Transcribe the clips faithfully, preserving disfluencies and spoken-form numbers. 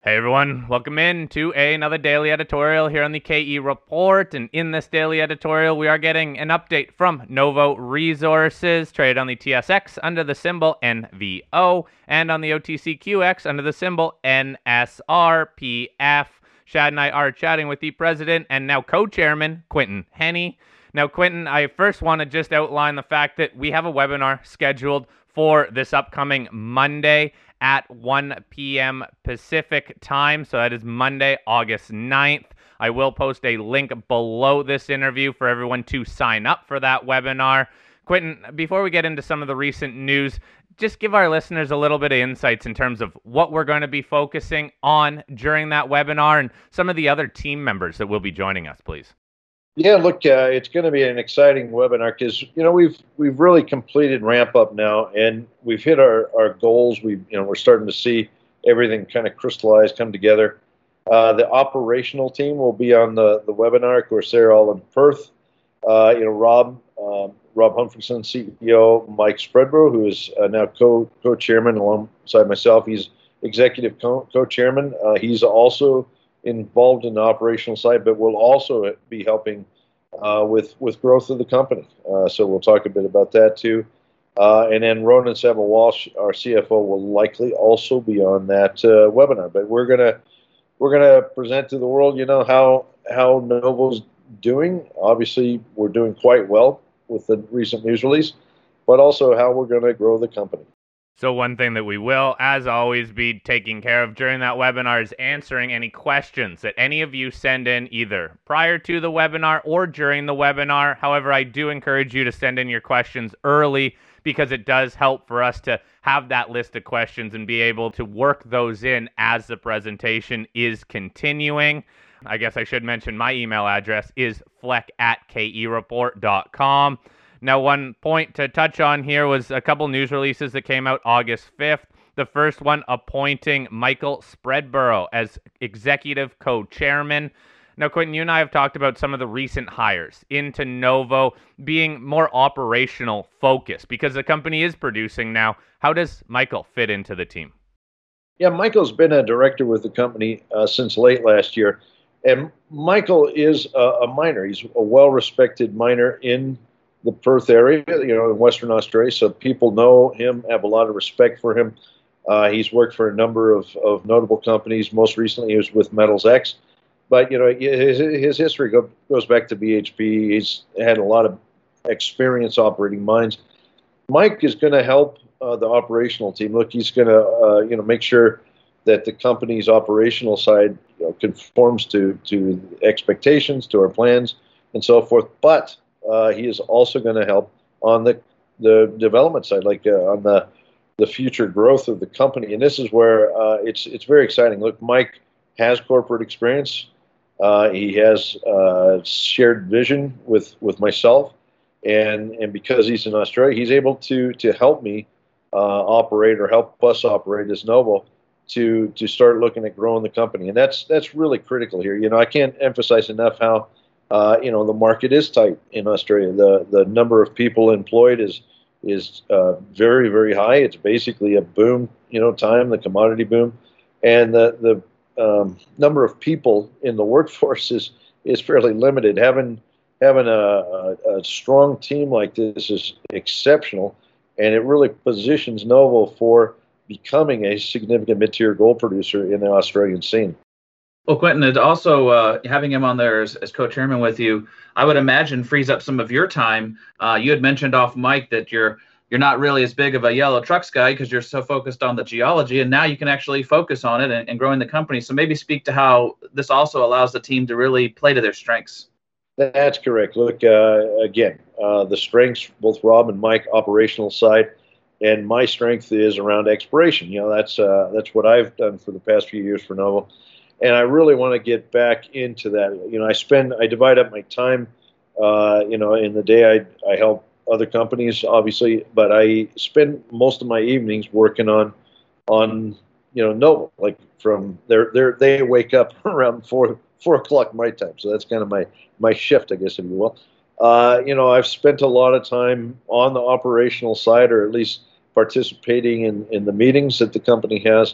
Hey everyone, welcome in to another daily editorial here on the K E Report. And in this daily editorial, we are getting an update from Novo Resources, traded on the T S X under the symbol N V O and on the O T C Q X under the symbol N S R P F. Shad and I are chatting with the president and now co-chairman, Quinton Hennigh. Now, Quinton, I first want to just outline the fact that we have a webinar scheduled for this upcoming Monday at one p.m. Pacific time. So that is Monday, August ninth. I will post a link below this interview for everyone to sign up for that webinar. Quinton, before we get into some of the recent news, just give our listeners a little bit of insights in terms of what we're going to be focusing on during that webinar and some of the other team members that will be joining us, please. Yeah, look, uh, it's going to be an exciting webinar because you know we've we've really completed ramp up now, and we've hit our, our goals. We you know we're starting to see everything kind of crystallize, come together. Uh, the operational team will be on the, the webinar. Of course, they're all in Perth. Uh, you know, Rob um, Rob Humfrison, C E O, Mike Spreadborough, who is uh, now co co chairman alongside myself. He's executive co co chairman. Uh, he's also involved in the operational side, but will also be helping uh, with with growth of the company. Uh, so we'll talk a bit about that too. Uh, and then Ronan Sabah-Walsh, our C F O, will likely also be on that uh, webinar. But we're gonna we're gonna present to the world, you know, how how Novo's doing. Obviously, we're doing quite well with the recent news release, but also how we're going to grow the company. So one thing that we will, as always, be taking care of during that webinar is answering any questions that any of you send in either prior to the webinar or during the webinar. However, I do encourage you to send in your questions early because it does help for us to have that list of questions and be able to work those in as the presentation is continuing. I guess I should mention my email address is fleck at k e report dot com. Now, one point to touch on here was a couple news releases that came out August fifth. The first one appointing Michael Spreadborough as executive co-chairman. Now, Quinton, you and I have talked about some of the recent hires into Novo being more operational focused because the company is producing now. How does Michael fit into the team? Yeah, Michael's been a director with the company uh, since late last year. And Michael is a, a miner. He's a well-respected miner in the Perth area, you know, in Western Australia. So people know him, have a lot of respect for him. Uh, he's worked for a number of, of notable companies. Most recently, he was with Metals X. But, you know, his, his history go, goes back to B H P. He's had a lot of experience operating mines. Mike is going to help uh, the operational team. Look, he's going to, uh, you know, make sure that the company's operational side you know, conforms to, to expectations, to our plans, and so forth. But uh, he is also going to help on the the development side, like uh, on the the future growth of the company. And this is where uh, it's it's very exciting. Look, Mike has corporate experience. Uh, he has uh, shared vision with with myself, and and because he's in Australia, he's able to to help me uh, operate or help us operate as Novo to to start looking at growing the company. And that's that's really critical here. You know, I can't emphasize enough how uh, you know the market is tight in Australia. The the number of people employed is is uh, very very high. It's basically a boom, you know, time, the commodity boom, and the the um, number of people in the workforce is is fairly limited. Having having a, a, a strong team like this is exceptional, and it really positions Novo for becoming a significant mid-tier gold producer in the Australian scene. Well, Quinton, it also uh, having him on there as, as co-chairman with you, I would imagine frees up some of your time. Uh, you had mentioned off mic that you're you're not really as big of a yellow trucks guy because you're so focused on the geology, and now you can actually focus on it and, and growing the company. So maybe speak to how this also allows the team to really play to their strengths. That's correct. Look, uh, again, uh, the strengths, both Rob and Mike, operational side, and my strength is around exploration. You know, that's uh, that's what I've done for the past few years for Novo. And I really want to get back into that. You know, I spend, I divide up my time, uh, you know, in the day I, I help other companies, obviously, but I spend most of my evenings working on, on, you know, Novo, like from their, their, they wake up around four, four o'clock my time. So that's kind of my, my shift, I guess, if you will. Uh, you know, I've spent a lot of time on the operational side, or at least participating in, in the meetings that the company has.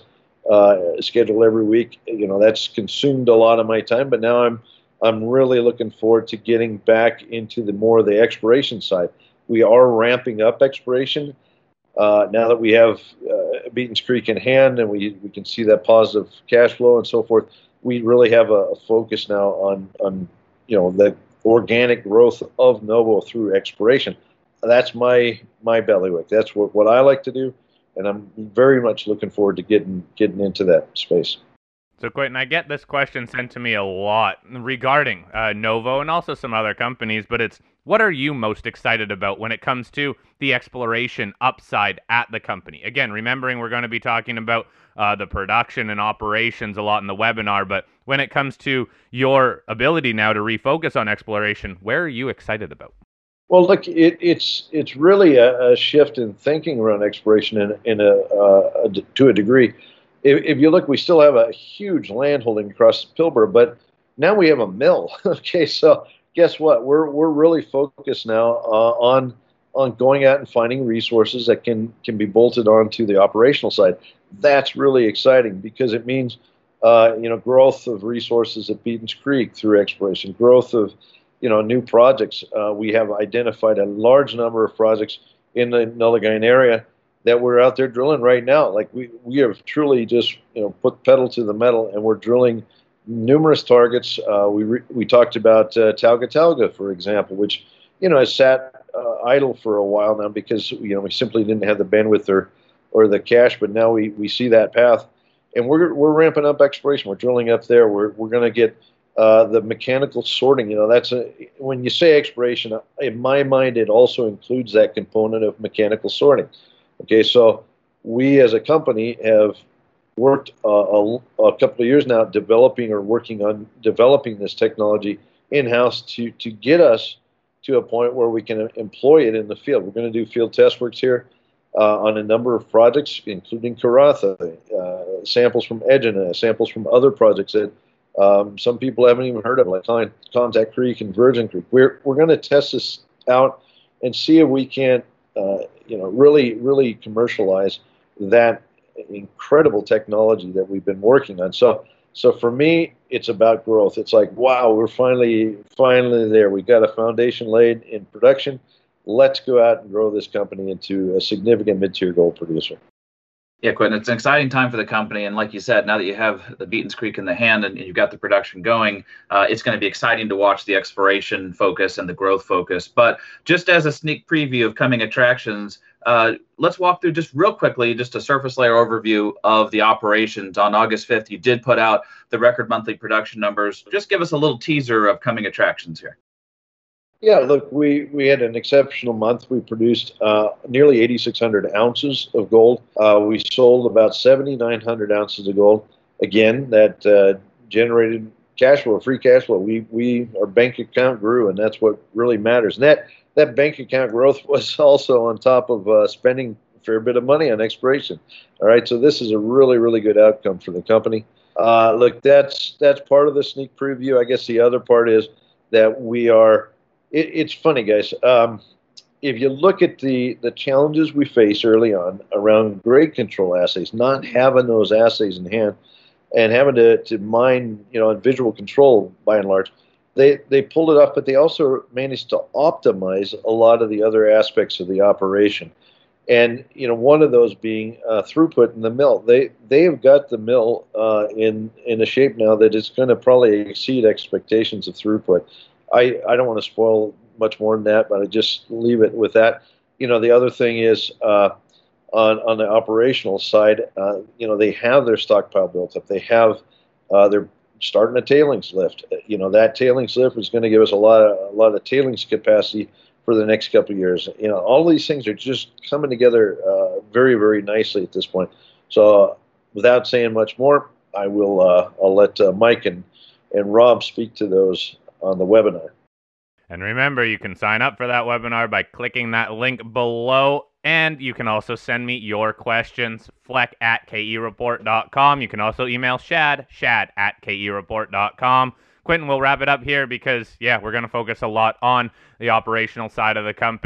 uh, scheduled every week. You know, that's consumed a lot of my time, but now I'm I'm really looking forward to getting back into the more of the exploration side. We are ramping up exploration uh, now that we have uh, Beaton's Creek in hand, and we we can see that positive cash flow and so forth. We really have a, a focus now on on you know the organic growth of Novo through exploration. That's my my bailiwick. That's what, what I like to do, and I'm very much looking forward to getting getting into that space. So, Quentin, I get this question sent to me a lot regarding uh, Novo and also some other companies, but it's what are you most excited about when it comes to the exploration upside at the company? Again, remembering we're going to be talking about uh, the production and operations a lot in the webinar, but when it comes to your ability now to refocus on exploration, where are you excited about? Well, look, it, it's it's really a, a shift in thinking around exploration in, in a, uh, a to a degree. If, if you look, we still have a huge landholding across Pilbara, but now we have a mill. Okay, so guess what? We're we're really focused now uh, on on going out and finding resources that can can be bolted onto the operational side. That's really exciting because it means uh, you know growth of resources at Beaton's Creek through exploration, growth of you know new projects. Uh, we have identified a large number of projects in the Nullagine area that we're out there drilling right now. Like we, we have truly just you know put pedal to the metal, and we're drilling numerous targets. Uh, we re, we talked about uh, Talga Talga, for example, which you know has sat uh, idle for a while now because you know we simply didn't have the bandwidth or or the cash. But now we, we see that path, and we're we're ramping up exploration. We're drilling up there. We're we're going to get uh, the mechanical sorting. You know that's a, when you say exploration, in my mind, it also includes that component of mechanical sorting. Okay, so we as a company have worked uh, a, a couple of years now developing or working on developing this technology in-house to, to get us to a point where we can employ it in the field. We're going to do field test works here uh, on a number of projects, including Karratha, uh, samples from Egina, samples from other projects that um, some people haven't even heard of, like Contact Creek and Virgin Creek. We're, we're going to test this out and see if we can't Uh, you know, really, really commercialize that incredible technology that we've been working on. So, so for me, it's about growth. It's like, wow, we're finally, finally there. We got a foundation laid in production. Let's go out and grow this company into a significant mid-tier gold producer. Yeah, Quentin, it's an exciting time for the company. And like you said, now that you have the Beaton's Creek in the hand and you've got the production going, uh, it's going to be exciting to watch the exploration focus and the growth focus. But just as a sneak preview of coming attractions, uh, let's walk through just real quickly, just a surface layer overview of the operations. On August fifth, you did put out the record monthly production numbers. Just give us a little teaser of coming attractions here. Yeah, look, we, we had an exceptional month. We produced uh, nearly eighty-six hundred ounces of gold. Uh, we sold about seventy-nine hundred ounces of gold. Again, that uh, generated cash flow, free cash flow. We we our bank account grew, and that's what really matters. And that that bank account growth was also on top of uh, spending a fair bit of money on exploration. All right, so this is a really really good outcome for the company. Uh, look, that's that's part of the sneak preview. I guess the other part is that we are. It, it's funny, guys. Um, if you look at the, the challenges we face early on around grade control assays, not having those assays in hand and having to, to mine, you know, in visual control by and large, they, they pulled it off, but they also managed to optimize a lot of the other aspects of the operation. And, you know, one of those being uh, throughput in the mill. They they have got the mill uh, in, in a shape now that it's going to probably exceed expectations of throughput. I, I don't want to spoil much more than that, but I just leave it with that. You know, the other thing is uh, on on the operational side, uh, you know, they have their stockpile built up. They have uh, they're starting a tailings lift. You know, that tailings lift is going to give us a lot of a lot of tailings capacity for the next couple of years. You know, all these things are just coming together uh, very very nicely at this point. So, uh, without saying much more, I will uh, I'll let uh, Mike and and Rob speak to those on the webinar. And remember, you can sign up for that webinar by clicking that link below, and you can also send me your questions, fleck at K E report dot com. You can also email Shad, shad at K E report dot com. Quentin, we'll wrap it up here because, yeah, we're going to focus a lot on the operational side of the company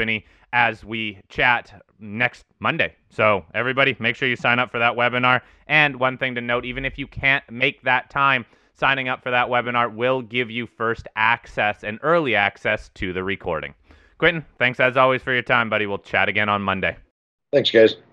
as we chat next Monday. So everybody, make sure you sign up for that webinar. And one thing to note, even if you can't make that time, signing up for that webinar will give you first access and early access to the recording. Quentin, thanks as always for your time, buddy. We'll chat again on Monday. Thanks, guys.